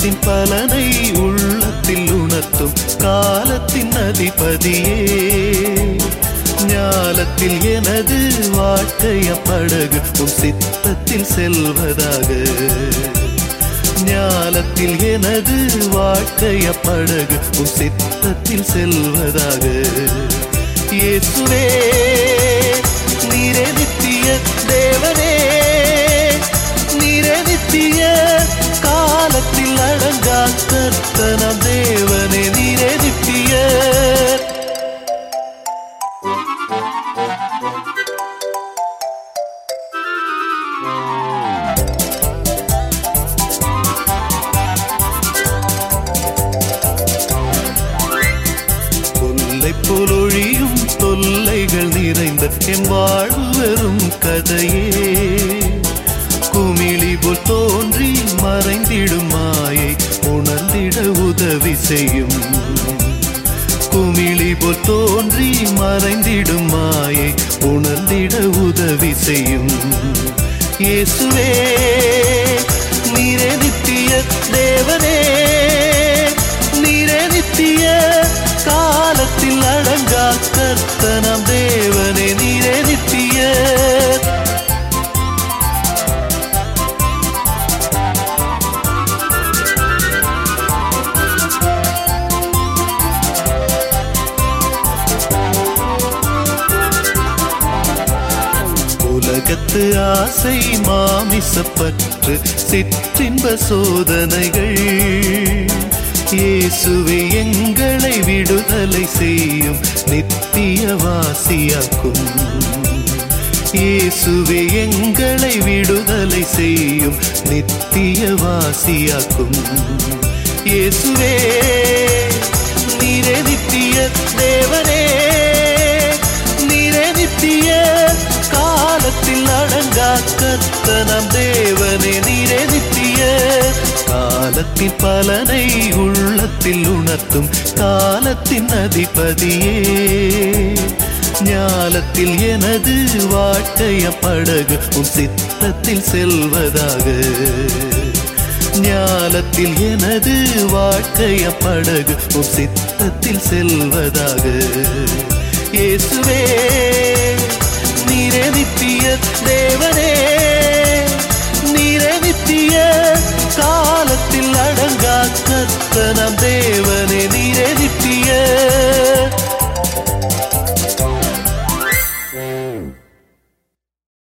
ஞானத்தின் பலனை உள்ளத்தில் உணர்த்தும் காலத்தின் அதிபதியே. ஞானத்தில் எனது வாழ்க்கைய படகு உம் சித்தத்தில் செல்வதாக. ஞானத்தில் எனது வாழ்க்கைய படகு உம் சித்தத்தில் செல்வதாக. இயேசுவே நீரே நித்திய தேவனே, நீரே நித்திய காலத்தில் அடங்கா கர்த்தனாம் தேவனே, நீரே நித்திய. பொலொழியும் தொல்லைகள் நிறைந்த என் வாழ்வு வெறும் கதையே. குமிழி போல் தோன்றி மறைந்திடும் மாயை உணர்ந்திட உதவி செய்யும். குமிழி போல் தோன்றி மறைந்திடும் மாயை உணர்ந்திட உதவி செய்யும். இயேசுவே நீரே நித்திய தேவனே, நீரே நித்திய காலத்தில் அடங்கா கர்த்தனாம் தேவனே, நீரே நித்திய. உலகத்து ஆசை மாமிசப்பற்று சிற்றின்ப சோதனைகள் இயேசுவே எங்களை விடுதலை செய்யும் நித்திய வாசியாக்கும். இயேசுவே எங்களை விடுதலை செய்யும் நித்திய வாசியாக்கும். இயேசுவே நீரே நித்திய தேவனே, நீரே நித்திய காலத்தில் அடங்கா கர்த்தனாம் தேவனே, நீரே நித்திய. காலத்தின் பலனை உள்ளத்தில் உணர்த்தும் காலத்தின் அதிபதியே. ஞானத்தில் எனது வாழ்க்கைய படகு உம் சித்தத்தில் செல்வதாக. ஞானத்தில் எனது வாழ்க்கைய படகு உம் சித்தத்தில் செல்வதாக. இயேசுவே நீரே நித்திய தேவனே,